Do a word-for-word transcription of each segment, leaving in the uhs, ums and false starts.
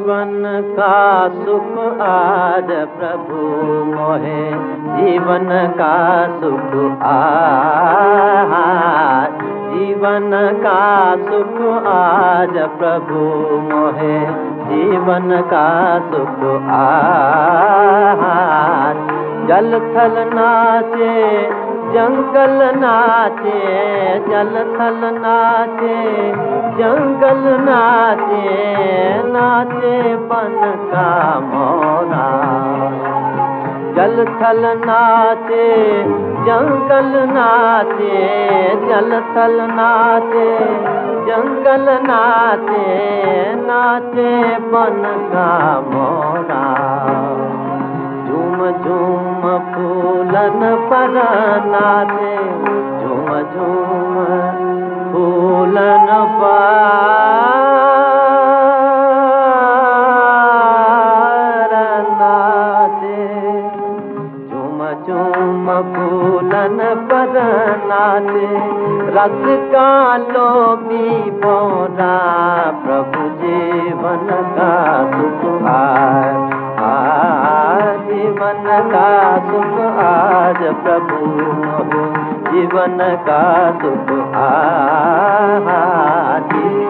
जीवन का सुख आज प्रभु मोहे, जीवन का सुख आज, जीवन का सुख आज प्रभु मोहे, जीवन का सुख आज। जल थल नाचे जंगल नाचे, जल थल नाचे जंगल नाचे, नाचे बन का मोरा। जल थल नाचे जंगल नाचे, जल थल नाचे जंगल नाचे, नाचे बन का मोरा। झूम झूम फूलन पर नाचे, झूम झूम फूलन पर नाचे, झूम झूम फूलन पर नाचे। रस का लोभी भोरा प्रभु जीवन का सुख आज, जीवन का सुख आज प्रभु मोहे, जीवन का सुख आज।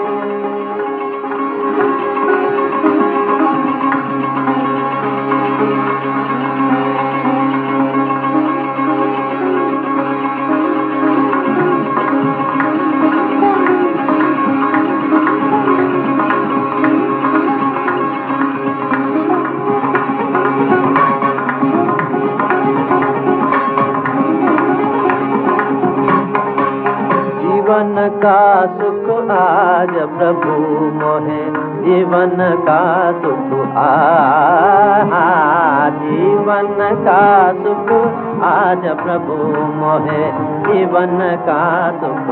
जीवन का सुख आज प्रभु मोहे, जीवन का सुख आज, जीवन का सुख आज प्रभु मोहे, जीवन का सुख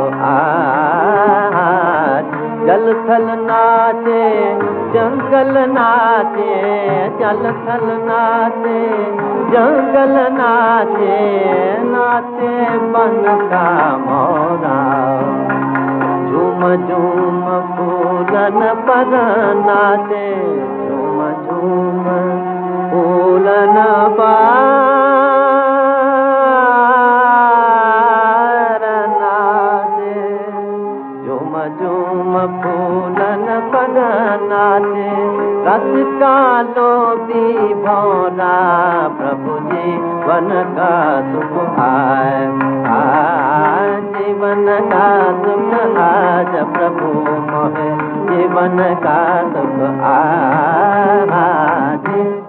आज। जल थल नाचे जंगल नाचे, जल थल नाचे जंगल नाचे, नाचे बन का मोरा। झूम झूम फूलन पर नाचे, झूम झूम फूलन पर नाचे, झूम झूम फूलन पर नाचे। रस का लोभी भोरा प्रभु जीवन का सुख आए, जीवन का सुख आज प्रभु मोहे, जीवन का सुख आज।